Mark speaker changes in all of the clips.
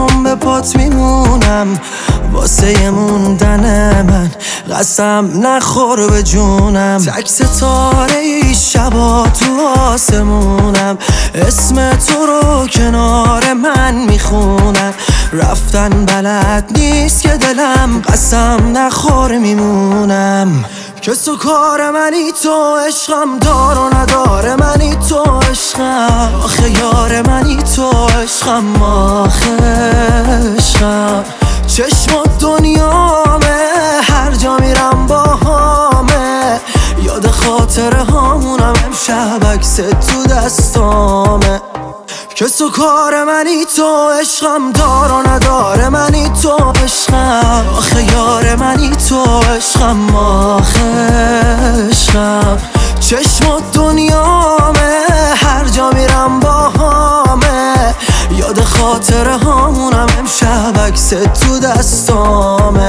Speaker 1: هممون به پات میمونم واسه موندن من قسم نخور به جونم تک ستاره ای شبا تو آسمونم اسم تو رو کنار من میخونم رفتن بلد نیست که دلم قسم نخور میمونم کس و کار منی تو عشقم دار و نداره منی تو عشقم آخه یار منی تو عشقم آخه عشقم چشم و دنیامه هر جا میرم با همه یاد خاطره هامونم امشب عکس تو دستامه کس و کار منی تو عشقم دار و نداره منی تو عشقم آخه یار منی تو عشقم آخه عشقم چشم و دنیامه هر جا میرم با همه یاد خاطره هامونم امشب عکس تو دستامه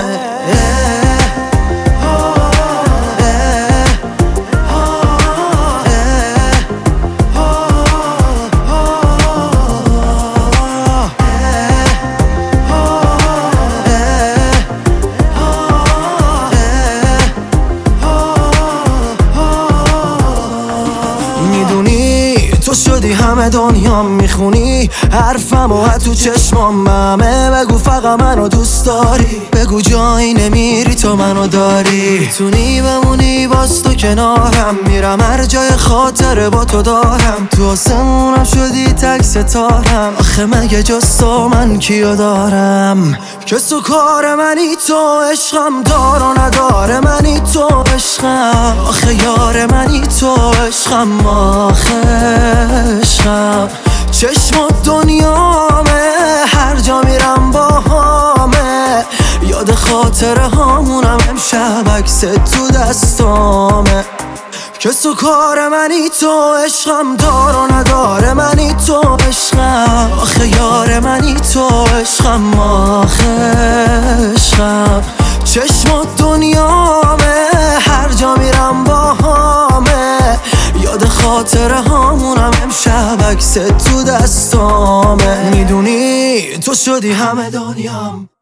Speaker 1: تو شدی همه دنیام میخونی حرفم و تو چشمام همه بگو فقط منو دوست داری بگو جایی نمیری تو منو داری میتونی بمونی باز تو کنارم میرم هر جای خاطره با تو دارم تو آسمونم شدی تک ستارم آخه مگه جز تو من کیو دارم کس و کار منی تو عشقم دار و نداره منی تو عشقم آخه یار منی تو عشقم آخه عشقم چشم و دنیامه هر جا میرم با همه یاد خاطره هامونم امشب عکس تو دستامه کس و کار منی تو عشقم دار و نداره منی تو عشقم آخه یار منی تو عشقم آخه عشقم چشم و دنیامه هر جا میرم با همه یاد خاطره هامونم امشب عکس تو دستامه میدونی تو شدی همه دنیام